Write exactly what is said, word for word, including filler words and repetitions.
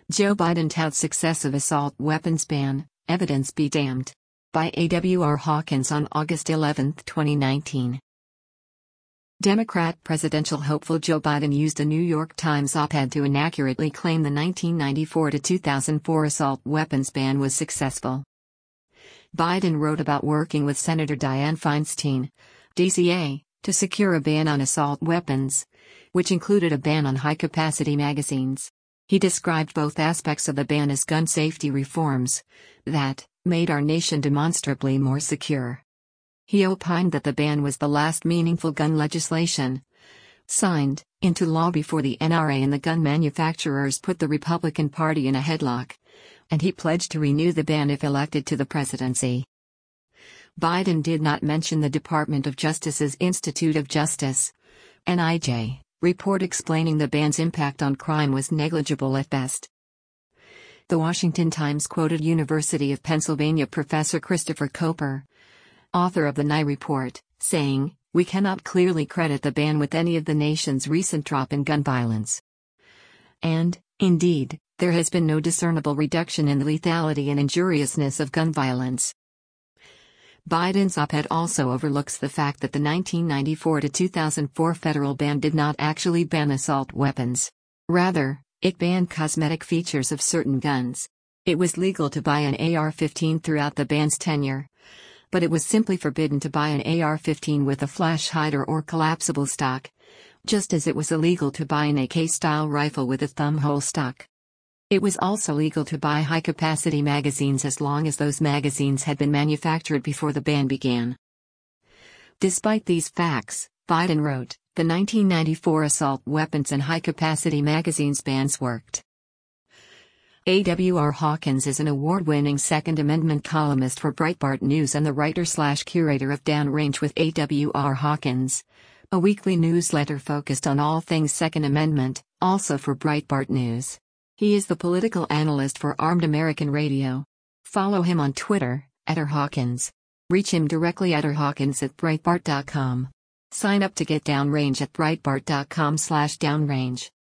Joe Biden touts success of assault weapons ban, evidence be damned. By A W R Hawkins on August eleventh, twenty nineteen. Democrat presidential hopeful Joe Biden used a New York Times op-ed to inaccurately claim the nineteen ninety-four to two thousand four assault weapons ban was successful. Biden wrote about working with Senator Dianne Feinstein, D C A, to secure a ban on assault weapons, which included a ban on high-capacity magazines. He described both aspects of the ban as gun safety reforms that made our nation demonstrably more secure. He opined that the ban was the last meaningful gun legislation signed into law before the N R A and the gun manufacturers put the Republican Party in a headlock, and he pledged to renew the ban if elected to the presidency. Biden did not mention the Department of Justice's Institute of Justice, N I J, report explaining the ban's impact on crime was negligible at best. The Washington Times quoted University of Pennsylvania professor Christopher Koper, author of the N I report, saying, "We cannot clearly credit the ban with any of the nation's recent drop in gun violence. And, indeed, there has been no discernible reduction in the lethality and injuriousness of gun violence." Biden's op-ed also overlooks the fact that the nineteen ninety-four to two thousand four federal ban did not actually ban assault weapons. Rather, it banned cosmetic features of certain guns. It was legal to buy an A R fifteen throughout the ban's tenure, but it was simply forbidden to buy an A R fifteen with a flash hider or collapsible stock, just as it was illegal to buy an A K-style rifle with a thumbhole stock. It was also legal to buy high-capacity magazines as long as those magazines had been manufactured before the ban began. Despite these facts, Biden wrote, the nineteen ninety-four assault weapons and high-capacity magazines bans worked. A W R Hawkins is an award-winning Second Amendment columnist for Breitbart News and the writer-slash-curator of Downrange with A W R Hawkins, a weekly newsletter focused on all things Second Amendment, also for Breitbart News. He is the political analyst for Armed American Radio. Follow him on Twitter, at R Hawkins. Reach him directly at rhawkins at breitbart dot com. Sign up to get Downrange at breitbart dot com slash downrange.